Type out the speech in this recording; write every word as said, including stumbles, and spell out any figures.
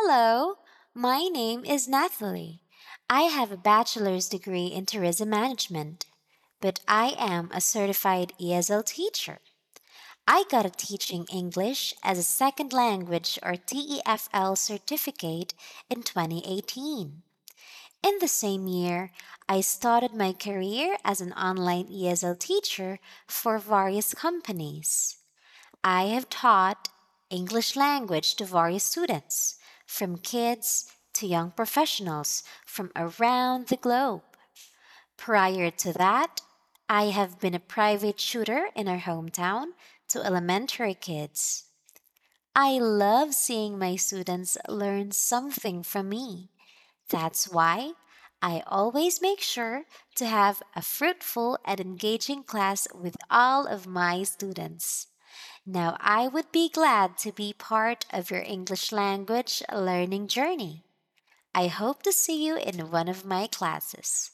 Hello, my name is Natalie. I have a bachelor's degree in tourism management, but I am a certified E S L teacher. I got a teaching English as a second language or T E F L certificate in twenty eighteen. In the same year, I started my career as an online E S L teacher for various companies. I have taught English language to various students, from kids to young professionals from around the globe. Prior to that, I have been a private tutor in our hometown to elementary kids. I love seeing my students learn something from me. That's why I always make sure to have a fruitful and engaging class with all of my students. Now, I would be glad to be part of your English language learning journey. I hope to see you in one of my classes.